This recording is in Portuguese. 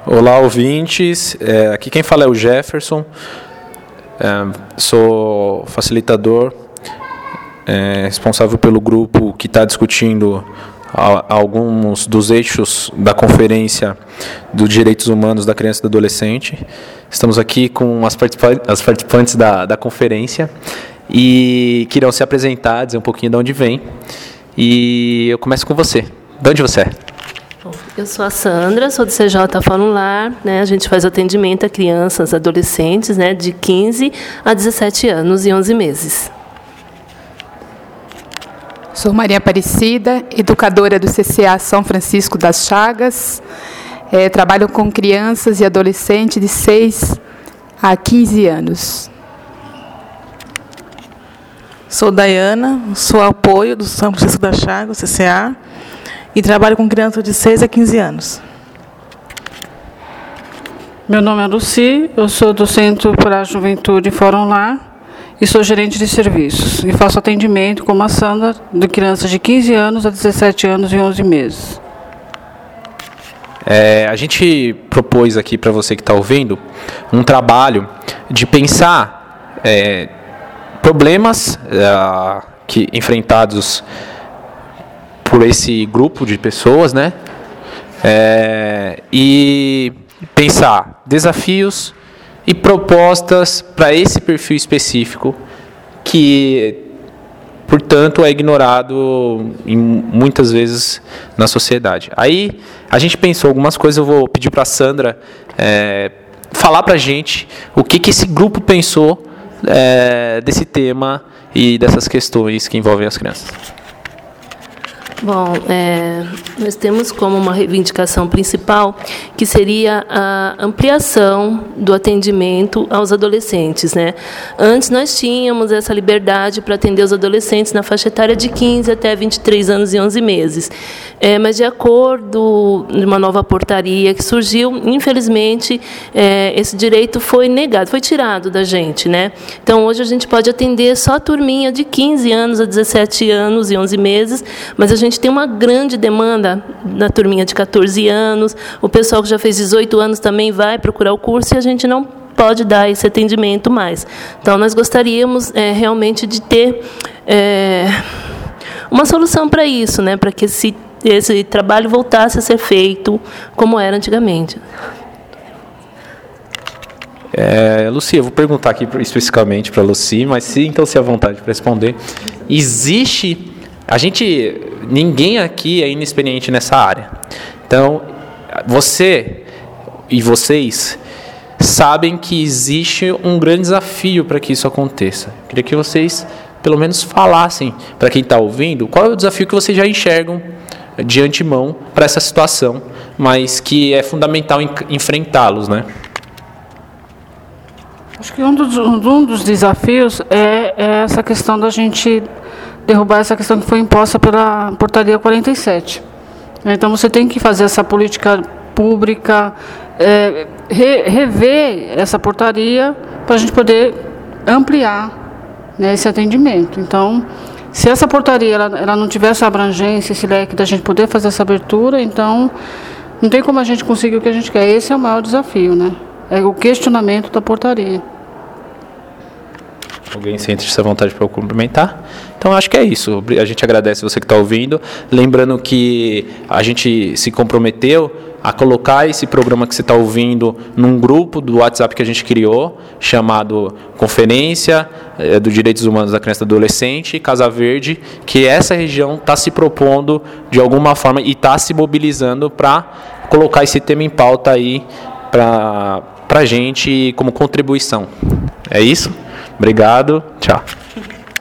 Olá, ouvintes. Aqui quem fala é o Jefferson. Sou facilitador, responsável pelo grupo que está discutindo alguns dos eixos da Conferência dos Direitos Humanos da Criança e do Adolescente. Estamos aqui com as participantes da conferência e que irão se apresentar, dizer um pouquinho de onde vem. E eu começo com você. De onde você é? Eu sou a Sandra, sou do CJ Fórum Lar, né? A gente faz atendimento a crianças, adolescentes, né, de 15 a 17 anos e 11 meses. Sou Maria Aparecida, educadora do CCA São Francisco das Chagas. Trabalho com crianças e adolescentes de 6 a 15 anos. Sou Daiana, sou apoio do São Francisco das Chagas, CCA, e trabalho com crianças de 6 a 15 anos. Meu nome é Luci, eu sou do Centro para a Juventude Fórum Lar e sou gerente de serviços. E faço atendimento como a Sandra, de crianças de 15 anos a 17 anos e 11 meses. A gente propôs aqui para você que está ouvindo um trabalho de pensar problemas que enfrentados por esse grupo de pessoas, né? E pensar desafios e propostas para esse perfil específico que, portanto, é ignorado muitas vezes na sociedade. Aí a gente pensou algumas coisas, eu vou pedir para a Sandra falar para a gente o que esse grupo pensou desse tema e dessas questões que envolvem as crianças. Bom, nós temos como uma reivindicação principal que seria a ampliação do atendimento aos adolescentes, né? Antes nós tínhamos essa liberdade para atender os adolescentes na faixa etária de 15 até 23 anos e 11 meses. Mas de acordo com uma nova portaria que surgiu, infelizmente, esse direito foi negado, foi tirado da gente, né? Então, hoje a gente pode atender só a turminha de 15 anos a 17 anos e 11 meses, mas a gente tem uma grande demanda na turminha de 14 anos, o pessoal que já fez 18 anos também vai procurar o curso e a gente não pode dar esse atendimento mais. Então, nós gostaríamos realmente de ter uma solução para isso, né? Para que esse trabalho voltasse a ser feito como era antigamente. Luci, eu vou perguntar aqui especificamente para a Luci, mas sintam-se à vontade para responder. Ninguém aqui é inexperiente nessa área. Então, você e vocês sabem que existe um grande desafio para que isso aconteça. Eu queria que vocês, pelo menos, falassem para quem está ouvindo qual é o desafio que vocês já enxergam de antemão para essa situação, mas que é fundamental enfrentá-los, né? Acho que um dos desafios é essa questão da gente derrubar essa questão que foi imposta pela Portaria 47. Então, você tem que fazer essa política pública, rever essa portaria para a gente poder ampliar, né, esse atendimento. Então, se essa portaria ela não tiver essa abrangência, esse leque da gente poder fazer essa abertura, então não tem como a gente conseguir o que a gente quer. Esse é o maior desafio, né? É o questionamento da portaria. Alguém sente-se à vontade para eu cumprimentar? Então, acho que é isso. A gente agradece você que está ouvindo. Lembrando que a gente se comprometeu a colocar esse programa que você está ouvindo num grupo do WhatsApp que a gente criou, chamado Conferência dos Direitos Humanos da Criança e do Adolescente, Casa Verde, que essa região está se propondo de alguma forma e está se mobilizando para colocar esse tema em pauta aí para a gente como contribuição. É isso? Obrigado. Tchau.